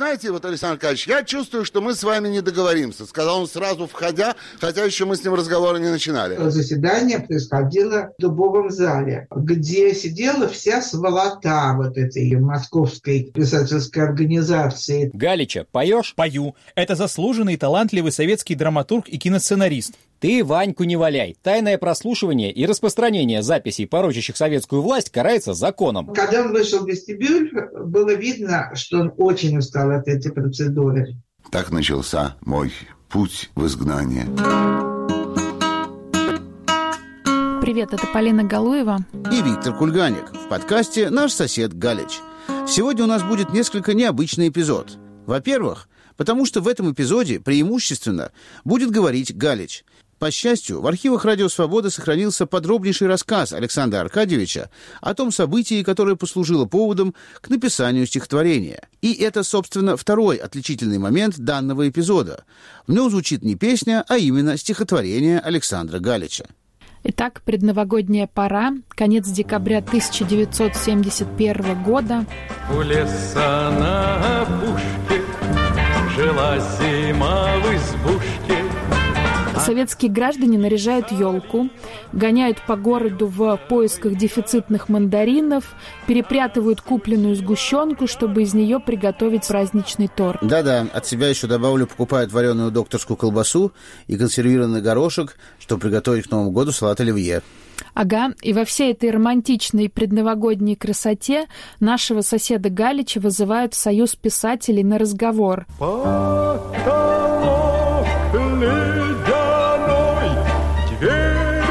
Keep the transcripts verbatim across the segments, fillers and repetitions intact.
знаете, вот, Александр Аркадьевич, я чувствую, что мы с вами не договоримся, сказал он сразу входя, хотя еще мы с ним разговора не начинали. Заседание происходило в Дубовом зале, где сидела вся сволота вот этой московской писательской организации. Галича, поешь? Пою. Это заслуженный и талантливый советский драматург и киносценарист. Ты Ваньку не валяй. Тайное прослушивание и распространение записей, порочащих советскую власть, карается законом. Когда он вышел в вестибюль, было видно, что он очень устал от этой процедуры. Так начался мой путь в изгнание. Привет, это Полина Галуева и Виктор Кульганик в подкасте «Наш сосед Галич». Сегодня у нас будет несколько необычный эпизод. Во-первых, потому что в этом эпизоде преимущественно будет говорить Галич. По счастью, в архивах «Радио Свобода» сохранился подробнейший рассказ Александра Аркадьевича о том событии, которое послужило поводом к написанию стихотворения. И это, собственно, второй отличительный момент данного эпизода. В нем звучит не песня, а именно стихотворение Александра Галича. Итак, предновогодняя пора, конец декабря тысяча девятьсот семьдесят первого года. У леса на опушке жила зима в избушке. Советские граждане наряжают елку, гоняют по городу в поисках дефицитных мандаринов, перепрятывают купленную сгущенку, чтобы из нее приготовить праздничный торт. Да-да, от себя еще добавлю, покупают вареную докторскую колбасу и консервированный горошек, чтобы приготовить к Новому году салат оливье. Ага, и во всей этой романтичной предновогодней красоте нашего соседа Галича вызывают в Союз писателей на разговор. Потолок ледяной, дверь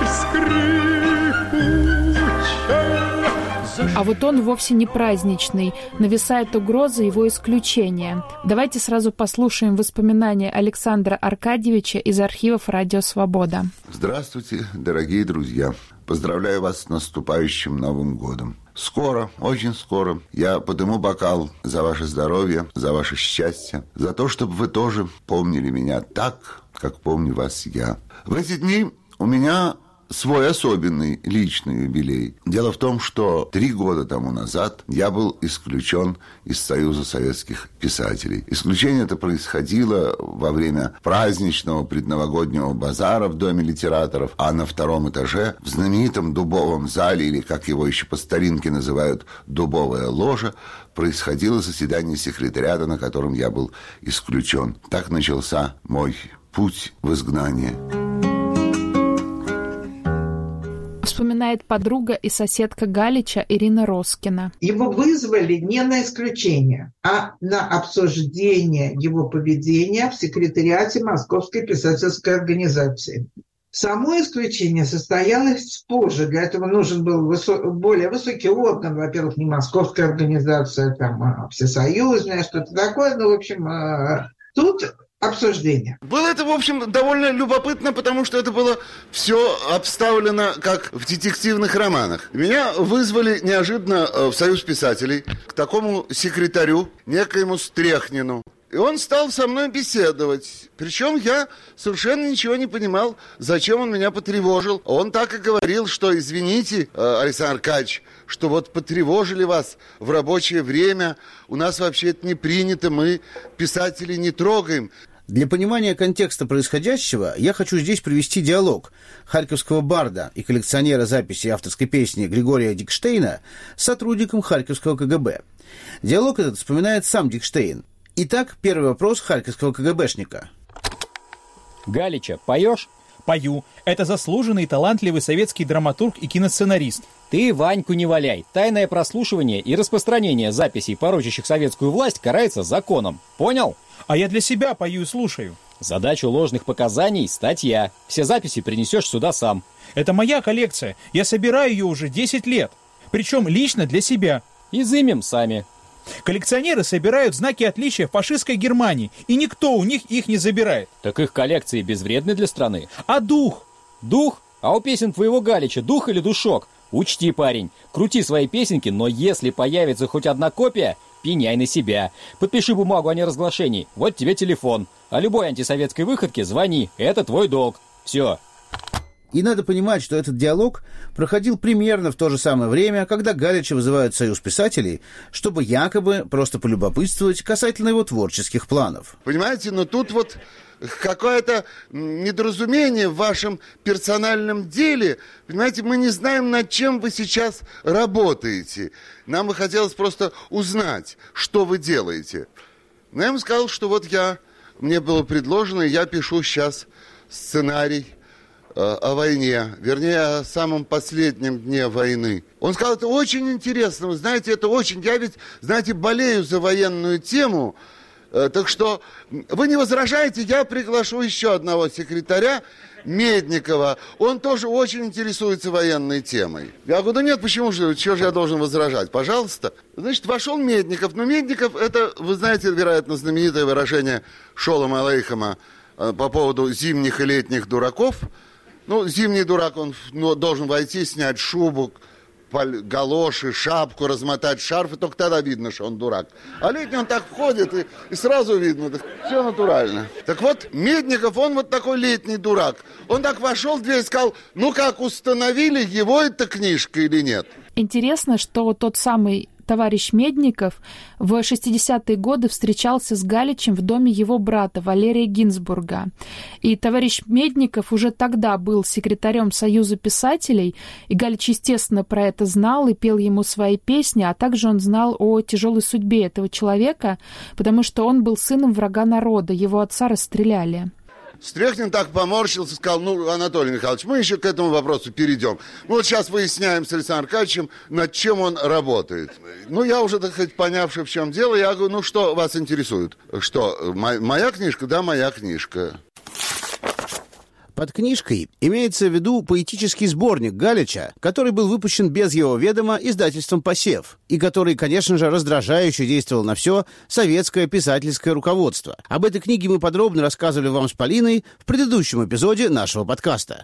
скрипучая. А вот он вовсе не праздничный, нависает угроза его исключения. Давайте сразу послушаем воспоминания Александра Аркадьевича из архивов «Радио Свобода». Здравствуйте, дорогие друзья. Поздравляю вас с наступающим Новым годом. Скоро, очень скоро я подниму бокал за ваше здоровье, за ваше счастье, за то, чтобы вы тоже помнили меня так, как помню вас я. В эти дни у меня свой особенный личный юбилей. Дело в том, что три года тому назад я был исключен из Союза советских писателей. Исключение это происходило во время праздничного предновогоднего базара в Доме литераторов, а на втором этаже в знаменитом Дубовом зале, или как его еще по старинке называют, Дубовая ложа, происходило заседание секретариата, на котором я был исключен. Так начался мой путь в изгнание. Вспоминает подруга и соседка Галича Ирина Роскина. Его вызвали не на исключение, а на обсуждение его поведения в секретариате Московской писательской организации. Само исключение состоялось позже. Для этого нужен был высо- более высокий орган. Во-первых, не Московская организация, там, а всесоюзная, что-то такое. Ну, в общем, а, тут... обсуждение. Было это, в общем, довольно любопытно, потому что это было все обставлено, как в детективных романах. Меня вызвали неожиданно в Союз писателей к такому секретарю, некоему Стряхнину. И он стал со мной беседовать. Причем я совершенно ничего не понимал, зачем он меня потревожил. Он так и говорил, что извините, Александр Аркадьевич, что вот потревожили вас в рабочее время. У нас вообще это не принято, мы писателей не трогаем. Для понимания контекста происходящего я хочу здесь привести диалог харьковского барда и коллекционера записей авторской песни Григория Дикштейна с сотрудником харьковского ка гэ бэ. Диалог этот вспоминает сам Дикштейн. Итак, первый вопрос харьковского ка гэ бэшника. Галича, поешь? Пою. Это заслуженный и талантливый советский драматург и киносценарист. Ты Ваньку не валяй. Тайное прослушивание и распространение записей, порочащих советскую власть, карается законом. Понял? А я для себя пою и слушаю. Задачу ложных показаний – статья. Все записи принесешь сюда сам. Это моя коллекция. Я собираю ее уже десять лет. Причем лично для себя. Изымем сами. Коллекционеры собирают знаки отличия в фашистской Германии, и никто у них их не забирает. Так их коллекции безвредны для страны. А дух? Дух? А у песен твоего Галича дух или душок? Учти, парень, крути свои песенки, но если появится хоть одна копия, пеняй на себя. Подпиши бумагу о неразглашении, вот тебе телефон. А любой антисоветской выходке звони, это твой долг. Все. И надо понимать, что этот диалог проходил примерно в то же самое время, когда Галича вызывают в Союз писателей, чтобы якобы просто полюбопытствовать касательно его творческих планов. Понимаете, но тут вот какое-то недоразумение в вашем персональном деле. Понимаете, мы не знаем, над чем вы сейчас работаете. Нам бы хотелось просто узнать, что вы делаете. Но я ему сказал, что вот я, мне было предложено, я пишу сейчас сценарий о войне, вернее, о самом последнем дне войны. Он сказал, это очень интересно, вы знаете, это очень... Я ведь, знаете, болею за военную тему, так что вы не возражаете, я приглашу еще одного секретаря, Медникова. Он тоже очень интересуется военной темой. Я говорю, да нет, почему же, чего же я должен возражать? Пожалуйста. Значит, вошел Медников. Но Медников, это, вы знаете, вероятно, знаменитое выражение Шолома Алейхема по поводу зимних и летних дураков. Ну, зимний дурак, он ну, должен войти, снять шубу, галоши, шапку, размотать шарф, и только тогда видно, что он дурак. А летний он так входит, и, и сразу видно, так, все натурально. Так вот, Медников, он вот такой летний дурак. Он так вошел в дверь и сказал, ну как, установили, его эта книжка или нет? Интересно, что тот самый товарищ Медников в шестидесятые годы встречался с Галичем в доме его брата Валерия Гинзбурга. И товарищ Медников уже тогда был секретарем Союза писателей, и Галич, естественно, про это знал и пел ему свои песни, а также он знал о тяжелой судьбе этого человека, потому что он был сыном врага народа, его отца расстреляли. Стрехнин так поморщился, сказал, ну, Анатолий Михайлович, мы еще к этому вопросу перейдем. Ну, вот сейчас выясняем с Александром Аркадьевичем, над чем он работает. Ну, я уже, так сказать, понявший, в чем дело, я говорю, ну, что вас интересует? Что, моя книжка? Да, моя книжка. Под книжкой имеется в виду поэтический сборник Галича, который был выпущен без его ведома издательством «Посев», и который, конечно же, раздражающе действовал на все советское писательское руководство. Об этой книге мы подробно рассказывали вам с Полиной в предыдущем эпизоде нашего подкаста.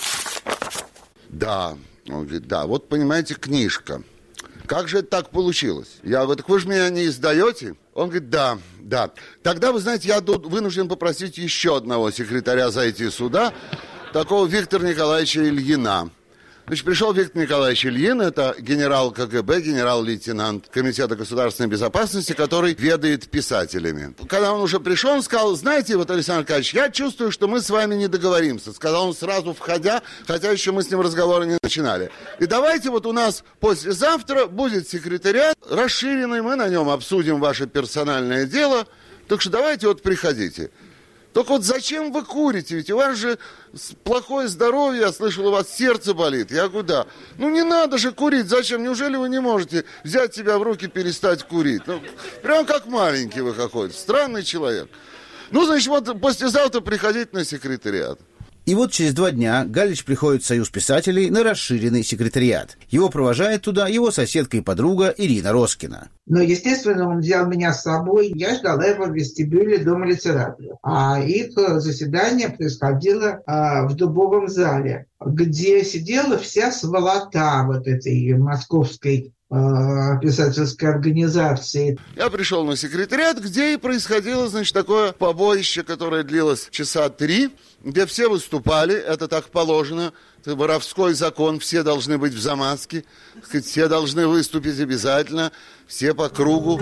Да, он говорит, да, вот, понимаете, книжка. Как же это так получилось? Я говорю, так вы же меня не издаете? Он говорит, да, да. Тогда, вы знаете, я вынужден попросить еще одного секретаря зайти сюда, такого Виктора Николаевича Ильина. Значит, пришел Виктор Николаевич Ильин, это генерал КГБ, генерал-лейтенант Комитета государственной безопасности, который ведает писателями. Когда он уже пришел, он сказал, знаете, вот, Александр Аркадьевич, я чувствую, что мы с вами не договоримся. Сказал он сразу, входя, хотя еще мы с ним разговора не начинали. И давайте вот у нас послезавтра будет секретариат расширенный, мы на нем обсудим ваше персональное дело, так что давайте вот приходите. Только вот зачем вы курите? Ведь у вас же плохое здоровье, я слышал, у вас сердце болит. Я говорю, да. Ну не надо же курить, зачем? Неужели вы не можете взять себя в руки и перестать курить? Ну, прям как маленький вы какой-то, странный человек. Ну, значит, вот послезавтра приходите на секретариат. И вот через два дня Галич приходит в Союз писателей на расширенный секретариат. Его провожает туда его соседка и подруга Ирина Роскина. Но, естественно, он взял меня с собой. Я ждала его в вестибюле Дома литературы. А их заседание происходило а, в Дубовом зале, где сидела вся сволота вот этой московской писательской организации. Я пришел на секретариат, где и происходило, значит, такое побоище, которое длилось часа три, где все выступали, это так положено, это воровской закон, все должны быть в замазке, все должны выступить обязательно, все по кругу.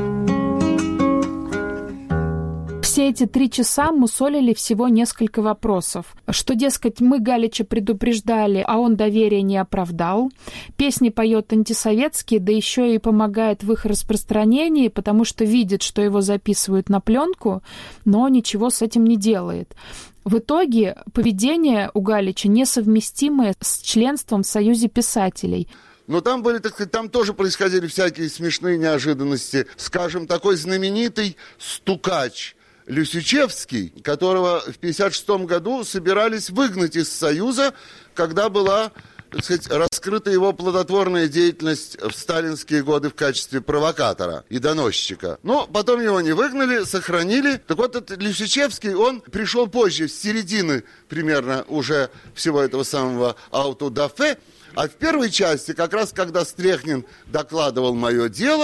Все эти три часа мусолили всего несколько вопросов. Что, дескать, мы Галича предупреждали, а он доверия не оправдал. Песни поет антисоветские, да еще и помогает в их распространении, потому что видит, что его записывают на пленку, но ничего с этим не делает. В итоге поведение у Галича несовместимое с членством в Союзе писателей. Но там были, так сказать, там тоже происходили всякие смешные неожиданности. Скажем, такой знаменитый стукач Люсичевский, которого в пятьдесят шестом году собирались выгнать из Союза, когда была, так сказать, раскрыта его плодотворная деятельность в сталинские годы в качестве провокатора и доносчика. Но потом его не выгнали, сохранили. Так вот, этот Люсичевский, он пришел позже, с середины примерно уже всего этого самого аутодафе. А в первой части, как раз когда Стрехнин докладывал мое дело,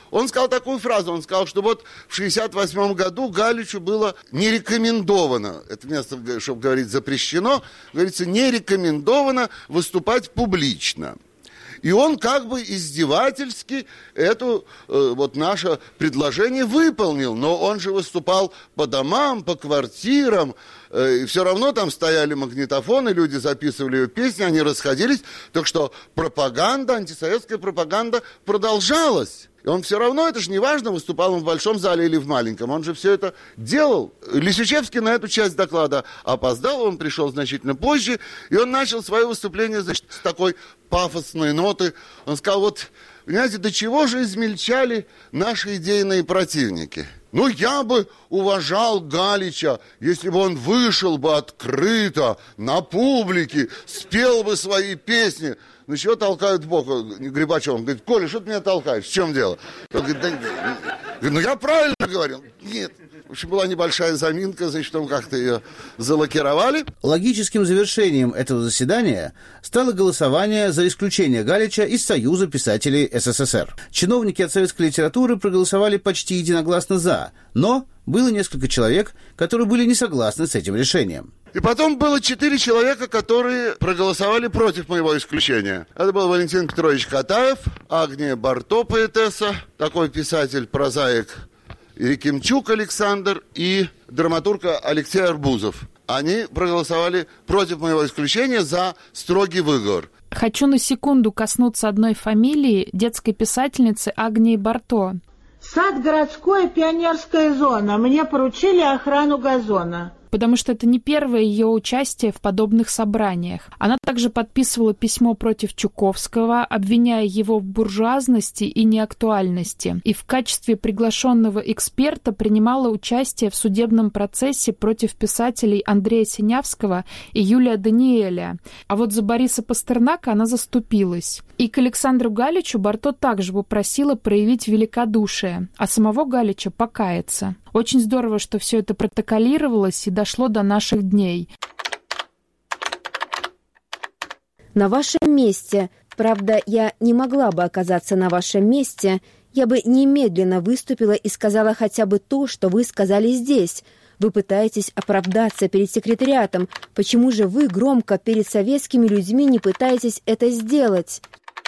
Он сказал такую фразу, он сказал, что вот в шестьдесят восьмом году Галичу было не рекомендовано, это место, чтобы говорить, запрещено, говорится, не рекомендовано выступать публично. И он как бы издевательски это э, вот наше предложение выполнил. Но он же выступал по домам, по квартирам. Э, и все равно там стояли магнитофоны, люди записывали ее песни, они расходились. Так что пропаганда, антисоветская пропаганда продолжалась. И он все равно, это же не важно, выступал он в большом зале или в маленьком. Он же все это делал. Лисичевский на эту часть доклада опоздал, он пришел значительно позже. И он начал свое выступление, значит, с такой пафосной ноты. Он сказал, вот, понимаете, до чего же измельчали наши идейные противники? Ну, я бы уважал Галича, если бы он вышел бы открыто на публике, спел бы свои песни. Ну, чего толкают в бок? Грибачев, он говорит, Коля, что ты меня толкаешь? В чем дело? Он говорит, да, ну, я правильно говорил. Нет. В общем, была небольшая заминка, значит, там как-то ее залакировали. Логическим завершением этого заседания стало голосование за исключение Галича из Союза писателей СССР. Чиновники от советской литературы проголосовали почти единогласно «за», но было несколько человек, которые были не согласны с этим решением. И потом было четыре человека, которые проголосовали против моего исключения. Это был Валентин Петрович Катаев, Агния Барто, поэтесса, такой писатель, прозаик, Якимчук Александр и драматург Алексей Арбузов. Они проголосовали против моего исключения за строгий выговор. Хочу на секунду коснуться одной фамилии детской писательницы Агнии Барто. Сад городской, пионерская зона. Мне поручили охрану газона. Потому что это не первое ее участие в подобных собраниях. Она также подписывала письмо против Чуковского, обвиняя его в буржуазности и неактуальности, и в качестве приглашенного эксперта принимала участие в судебном процессе против писателей Андрея Синявского и Юлия Даниэля. А вот за Бориса Пастернака она заступилась. И к Александру Галичу Барто также попросила проявить великодушие, а самого Галича покаяться. Очень здорово, что все это протоколировалось и дошло до наших дней. На вашем месте, правда, я не могла бы оказаться на вашем месте, я бы немедленно выступила и сказала хотя бы то, что вы сказали здесь. Вы пытаетесь оправдаться перед секретариатом. Почему же вы громко перед советскими людьми не пытаетесь это сделать?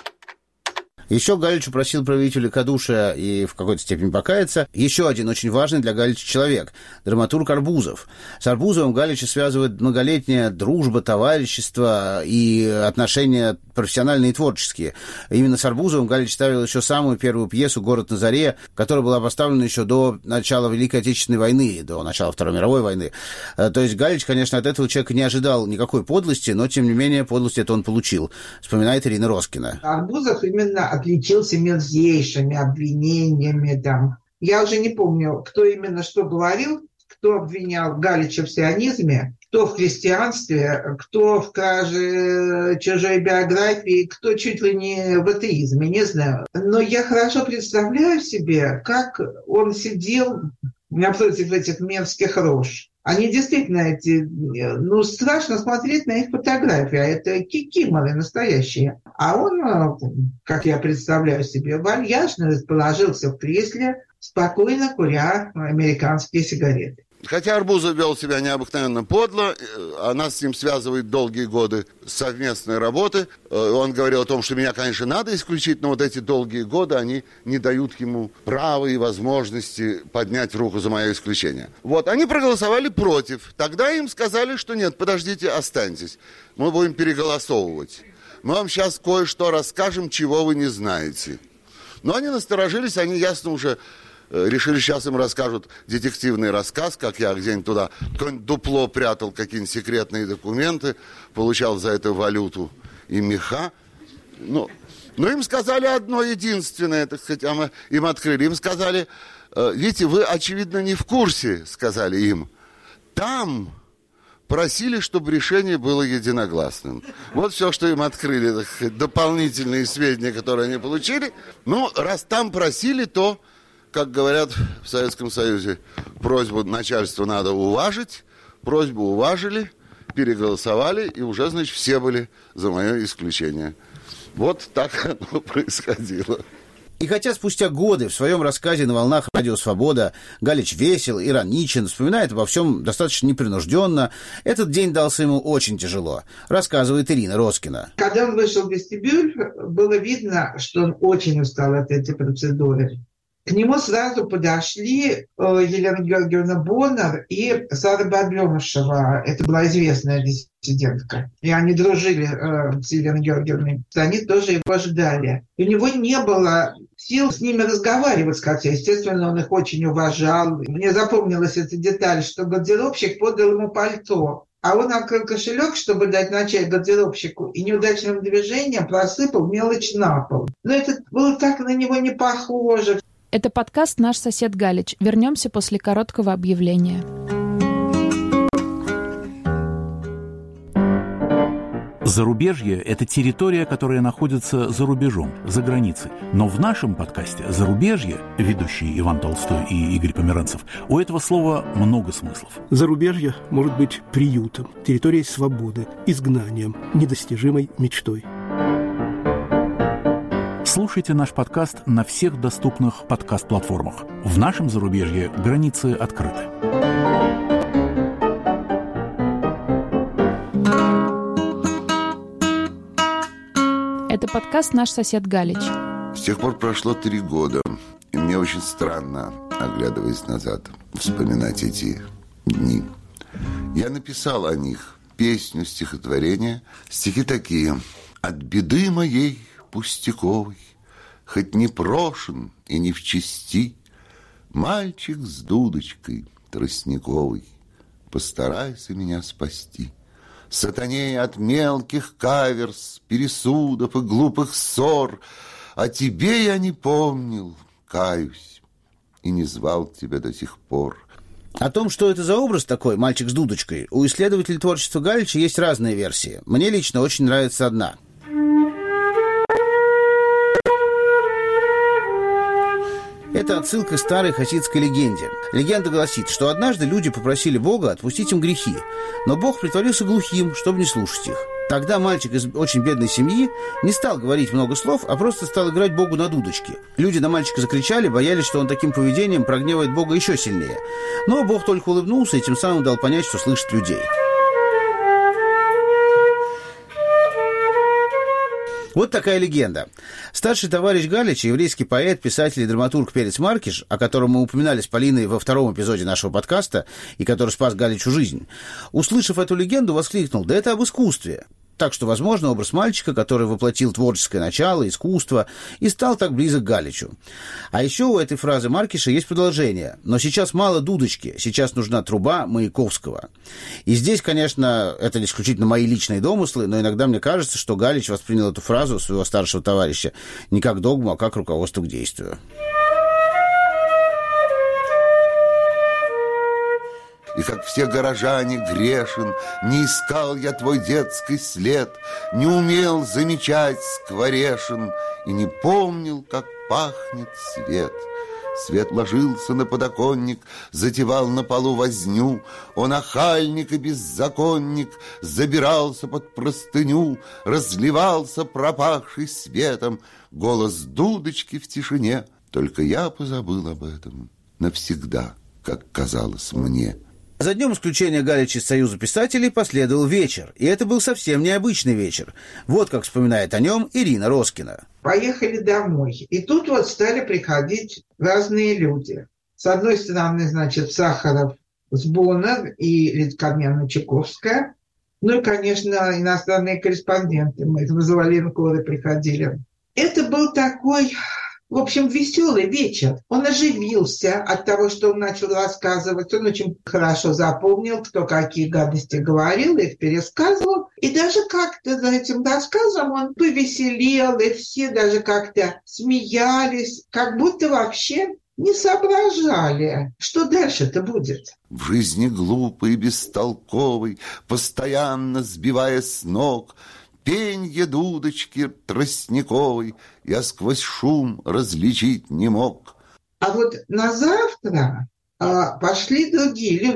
Еще Галич просил проявить великодушие и в какой-то степени покаяться. Еще один очень важный для Галича человек – драматург Арбузов. С Арбузовым Галича связывает многолетняя дружба, товарищество и отношения профессиональные и творческие. Именно с Арбузовым Галич ставил еще самую первую пьесу «Город на заре», которая была поставлена еще до начала Великой Отечественной войны, до начала Второй мировой войны. То есть Галич, конечно, от этого человека не ожидал никакой подлости, но, тем не менее, подлость это он получил, вспоминает Ирина Роскина. Арбузов именно отличился мерзейшими обвинениями. Там. Я уже не помню, кто именно что говорил, кто обвинял Галича в сионизме, кто в христианстве, кто в краже чужой биографии, кто чуть ли не в атеизме, не знаю. Но я хорошо представляю себе, как он сидел напротив этих мерзких рож. Они действительно эти, ну, страшно смотреть на их фотографии, а это кикиморы настоящие. А он, как я представляю себе, вальяжно расположился в кресле, спокойно куря американские сигареты. Хотя Арбузов вел себя необыкновенно подло, она с ним связывает долгие годы совместной работы. Он говорил о том, что меня, конечно, надо исключить, но вот эти долгие годы, они не дают ему права и возможности поднять руку за мое исключение. Вот, они проголосовали против. Тогда им сказали, что нет, подождите, останьтесь. Мы будем переголосовывать. Мы вам сейчас кое-что расскажем, чего вы не знаете. Но они насторожились, они ясно уже... решили, сейчас им расскажут детективный рассказ, как я где-нибудь туда какое-нибудь дупло прятал, какие-нибудь секретные документы, получал за это валюту и меха. Ну, но им сказали одно единственное, так сказать, а мы им открыли. Им сказали, видите, вы, очевидно, не в курсе, сказали им. Там просили, чтобы решение было единогласным. Вот все, что им открыли, так сказать, дополнительные сведения, которые они получили. Ну, раз там просили, то... Как говорят в Советском Союзе, просьбу начальства надо уважить, просьбу уважили, переголосовали, и уже, значит, все были за мое исключение. Вот так оно происходило. И хотя спустя годы в своем рассказе «На волнах радио Свобода» Галич весел, ироничен, вспоминает обо всем достаточно непринужденно, этот день дался ему очень тяжело, рассказывает Ирина Роскина. Когда он вышел в вестибюль, было видно, что он очень устал от этой процедуры. К нему сразу подошли Елена Георгиевна Боннер и Сара Баблемышева. Это была известная диссидентка. И они дружили э, с Еленой Георгиевной. Они тоже его ждали. И у него не было сил с ними разговаривать, хотя, естественно, он их очень уважал. Мне запомнилась эта деталь, что гардеробщик подал ему пальто. А он открыл кошелек, чтобы дать на чай гардеробщику, и неудачным движением просыпал мелочь на пол. Но это было так на него не похоже. Это подкаст «Наш сосед Галич». Вернемся после короткого объявления. Зарубежье – это территория, которая находится за рубежом, за границей. Но в нашем подкасте «Зарубежье», ведущие Иван Толстой и Игорь Померанцев, у этого слова много смыслов. Зарубежье может быть приютом, территорией свободы, изгнанием, недостижимой мечтой. Слушайте наш подкаст на всех доступных подкаст-платформах. В нашем зарубежье границы открыты. Это подкаст «Наш сосед Галич». С тех пор прошло три года, и мне очень странно, оглядываясь назад, вспоминать эти дни. Я написал о них песню, стихотворение. Стихи такие: «От беды моей пустяковый, хоть не прошен и не в чести, мальчик с дудочкой тростниковой, постарайся меня спасти. Сатаней от мелких каверс, пересудов и глупых ссор, о тебе я не помнил, каюсь, и не звал тебя до сих пор». О том, что это за образ такой, мальчик с дудочкой, у исследователей творчества Галича есть разные версии. Мне лично очень нравится одна. Это отсылка к старой хасидской легенде. Легенда гласит, что однажды люди попросили Бога отпустить им грехи, но Бог притворился глухим, чтобы не слушать их. Тогда мальчик из очень бедной семьи не стал говорить много слов, а просто стал играть Богу на дудочке. Люди на мальчика закричали, боялись, что он таким поведением прогневает Бога еще сильнее. Но Бог только улыбнулся и тем самым дал понять, что слышит людей. Вот такая легенда. Старший товарищ Галича, еврейский поэт, писатель и драматург Перец Маркиш, о котором мы упоминали с Полиной во втором эпизоде нашего подкаста и который спас Галичу жизнь, услышав эту легенду, воскликнул: «Да это об искусстве». Так что, возможно, образ мальчика, который воплотил творческое начало, искусство, и стал так близок к Галичу. А еще у этой фразы Маркиша есть продолжение. «Но сейчас мало дудочки, сейчас нужна труба Маяковского». И здесь, конечно, это исключительно мои личные домыслы, но иногда мне кажется, что Галич воспринял эту фразу своего старшего товарища не как догму, а как руководство к действию. И как все горожане грешен, не искал я твой детский след, не умел замечать скворешин и не помнил, как пахнет свет. Свет ложился на подоконник, затевал на полу возню, он охальник и беззаконник, забирался под простыню, разливался пропахший светом, голос дудочки в тишине. Только я позабыл об этом навсегда, как казалось мне». За днем исключения Галича из Союза писателей последовал вечер, и это был совсем необычный вечер. Вот как вспоминает о нем Ирина Роскина. Поехали домой, и тут вот стали приходить разные люди. С одной стороны, значит, Сахаров с Боннер и Литкармяна Чайковская, ну и, конечно, иностранные корреспонденты. Мы из Вазоваленкора приходили. Это был такой... В общем, веселый вечер. Он оживился от того, что он начал рассказывать. Он очень хорошо запомнил, кто какие гадости говорил, их пересказывал. И даже как-то за этим рассказом он повеселел, и все даже как-то смеялись, как будто вообще не соображали, что дальше-то будет. В жизни глупой и бестолковой, постоянно сбивая с ног, пенье дудочки тростниковой я сквозь шум различить не мог. А вот на завтра а, пошли другие люди.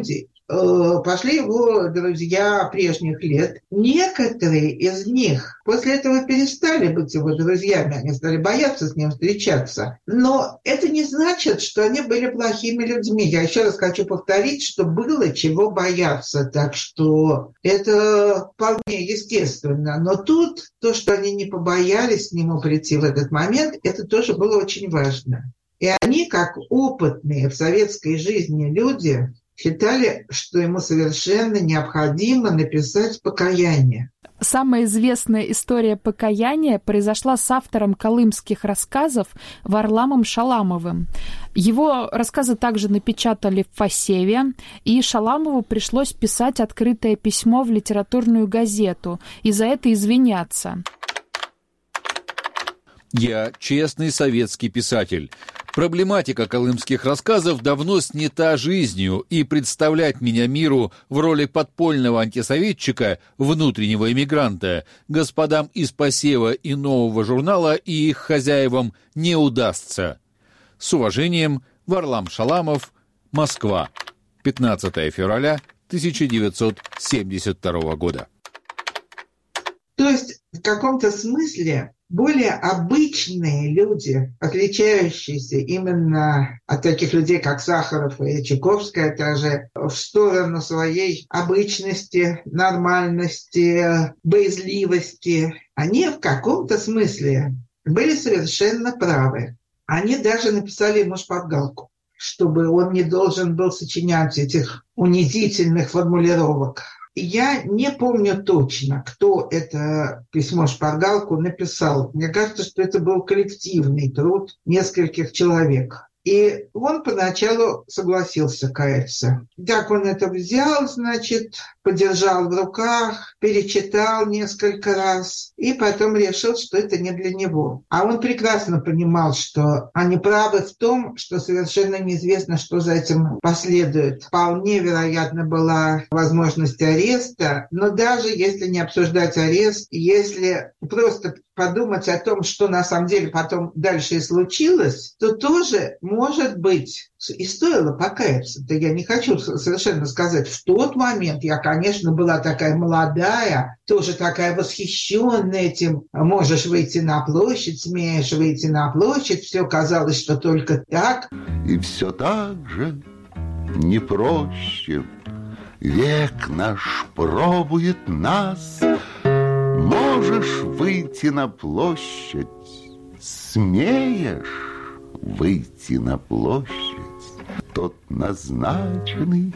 э, пошли его друзья прежних лет. Некоторые из них после этого перестали быть его друзьями, они стали бояться с ним встречаться. Но это не значит, что они были плохими людьми. Я еще раз хочу повторить, что было чего бояться, так что это вполне естественно. Но тут то, что они не побоялись к нему прийти в этот момент, это тоже было очень важно. И они, как опытные в советской жизни люди, считали, что ему совершенно необходимо написать покаяние. Самая известная история покаяния произошла с автором колымских рассказов Варламом Шаламовым. Его рассказы также напечатали в Фасеве, и Шаламову пришлось писать открытое письмо в литературную газету и за это извиняться. Я честный советский писатель. Проблематика колымских рассказов давно снята жизнью, и представлять меня миру в роли подпольного антисоветчика, внутреннего эмигранта, господам из Посева и Нового журнала и их хозяевам не удастся. С уважением, Варлам Шаламов, Москва, пятнадцатое февраля тысяча девятьсот семьдесят второго года. То есть в каком-то смысле более обычные люди, отличающиеся именно от таких людей, как Сахаров и Чайковская, даже в сторону своей обычности, нормальности, боязливости, они в каком-то смысле были совершенно правы. Они даже написали ему шпаргалку, чтобы он не должен был сочинять этих унизительных формулировок. Я не помню точно, кто это письмо-шпаргалку написал. Мне кажется, что это был коллективный труд нескольких человек. И он поначалу согласился каяться. Так он это взял, значит, подержал в руках, перечитал несколько раз и потом решил, что это не для него. А он прекрасно понимал, что они правы в том, что совершенно неизвестно, что за этим последует. Вполне вероятно была возможность ареста, но даже если не обсуждать арест, если просто подумать о том, что на самом деле потом дальше и случилось, то тоже, может быть, и стоило покаяться. Да я не хочу совершенно сказать, в тот момент я, конечно, была такая молодая, тоже такая восхищенная этим. Можешь выйти на площадь, смеешь выйти на площадь. Все казалось, что только так. И все так же не проще. Век наш пробует нас. Можешь выйти на площадь, смеешь выйти на площадь, тот назначенный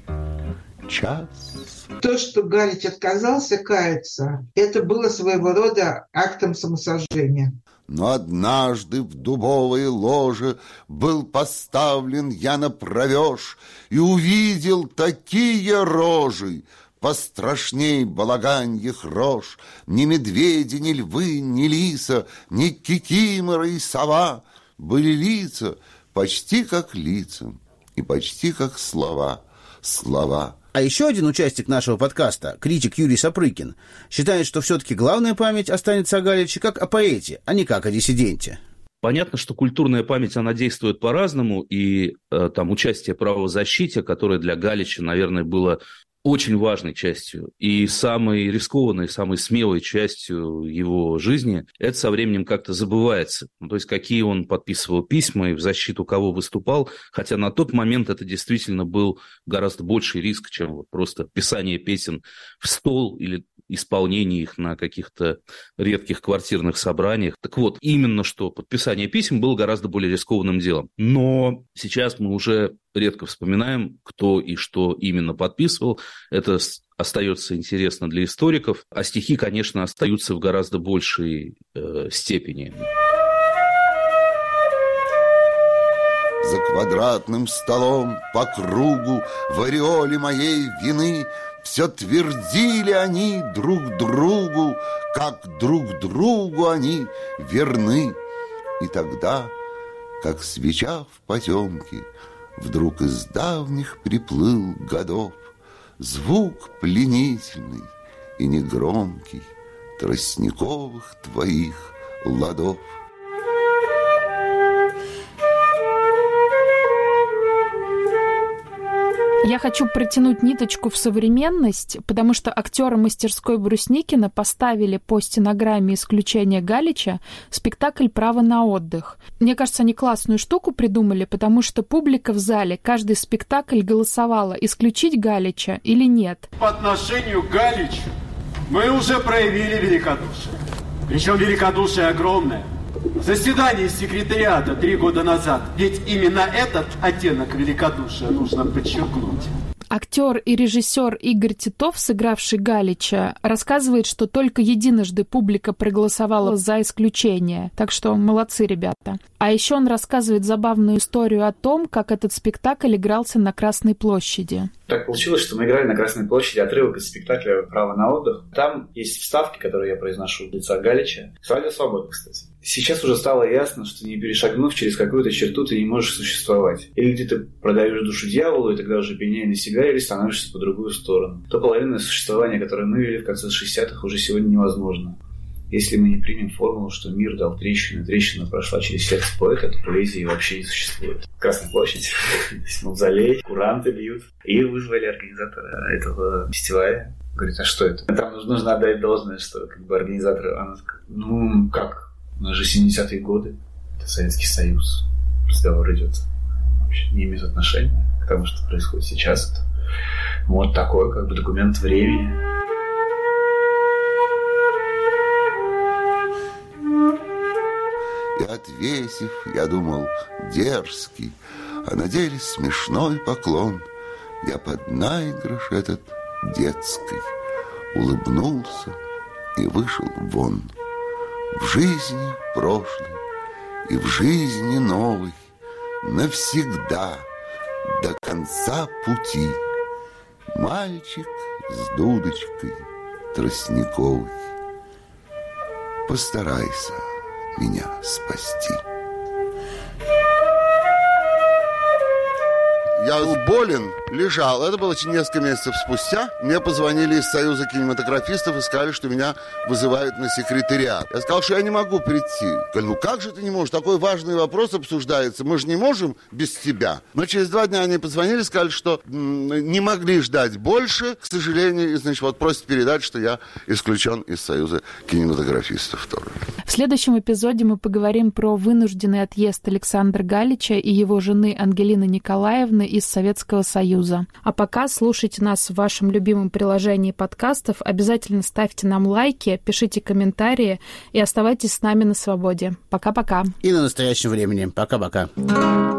час. То, что Галич отказался каяться, это было своего рода актом самосожжения. Но однажды в дубовое ложе был поставлен я на провеж и увидел такие рожи, пострашней балаганьих рож. Ни медведи, ни львы, ни лиса, ни кикимора и сова. Были лица почти как лица и почти как слова. Слова. А еще один участник нашего подкаста, критик Юрий Сапрыкин, считает, что все-таки главная память останется о Галиче как о поэте, а не как о диссиденте. Понятно, что культурная память, она действует по-разному, и э, там участие в правозащите, которое для Галича, наверное, было очень важной частью и самой рискованной, самой смелой частью его жизни, это со временем как-то забывается. Ну, то есть, какие он подписывал письма и в защиту кого выступал, хотя на тот момент это действительно был гораздо больший риск, чем вот просто писание песен в стол или исполнение их на каких-то редких квартирных собраниях. Так вот, именно что подписание писем было гораздо более рискованным делом. Но сейчас мы уже редко вспоминаем, кто и что именно подписывал. Это остается интересно для историков. А стихи, конечно, остаются в гораздо большей э, степени. За квадратным столом по кругу в ореоле моей вины все твердили они друг другу, как друг другу они верны. И тогда, как свеча в потемке, вдруг из давних приплыл годов звук пленительный и негромкий тростниковых твоих ладов. Я хочу протянуть ниточку в современность, потому что актеры мастерской Брусникина поставили по стенограмме исключения Галича спектакль «Право на отдых». Мне кажется, они классную штуку придумали, потому что публика в зале каждый спектакль голосовала, исключить Галича или нет. По отношению к Галичу мы уже проявили великодушие. Причем великодушие огромное. Заседание секретариата три года назад. Ведь именно этот оттенок великодушия нужно подчеркнуть. Актер и режиссер Игорь Титов, сыгравший Галича, рассказывает, что только единожды публика проголосовала за исключение. Так что молодцы, ребята. А еще он рассказывает забавную историю о том, как этот спектакль игрался на Красной площади. Так получилось, что мы играли на Красной площади отрывок из спектакля «Право на отдых». Там есть вставки, которые я произношу от лица Галича. С «Радио Свобода», кстати. Сейчас уже стало ясно, что не перешагнув через какую-то черту, ты не можешь существовать. Или где ты продаешь душу дьяволу, и тогда уже пеняй на себя, или становишься по другую сторону. То половинное существование, которое мы вели в конце шестидесятых, уже сегодня невозможно. Если мы не примем формулу, что мир дал трещину, и трещина прошла через сердце поэта, то поэзии вообще не существует. Красная площадь, мавзолей, куранты бьют. И вызвали организатора этого фестиваля. Говорит, а что это? Там нужно отдать должное, что как бы организаторы... Она такая, ну, как? У нас же семидесятые годы. Это Советский Союз. Разговор идет. Вообще не имеет отношения к тому, что происходит сейчас. Это вот такой как бы документ времени. И отвесив, я думал, дерзкий, а на деле смешной поклон, я под наигрыш этот детский улыбнулся и вышел вон. В жизни прошлой и в жизни новой навсегда до конца пути мальчик с дудочкой тростниковой. Постарайся меня спасти. Я болен, лежал. Это было несколько месяцев спустя. Мне позвонили из Союза кинематографистов и сказали, что меня вызывают на секретариат. Я сказал, что я не могу прийти. Говорю, ну как же ты не можешь? Такой важный вопрос обсуждается. Мы же не можем без тебя. Но через два дня они позвонили и сказали, что м- не могли ждать больше. К сожалению, и, значит, вот просят передать, что я исключен из Союза кинематографистов тоже. В следующем эпизоде мы поговорим про вынужденный отъезд Александра Галича и его жены Ангелины Николаевны из Советского Союза. А пока слушайте нас в вашем любимом приложении подкастов. Обязательно ставьте нам лайки, пишите комментарии и оставайтесь с нами на свободе. Пока-пока. И на настоящем времени. Пока-пока.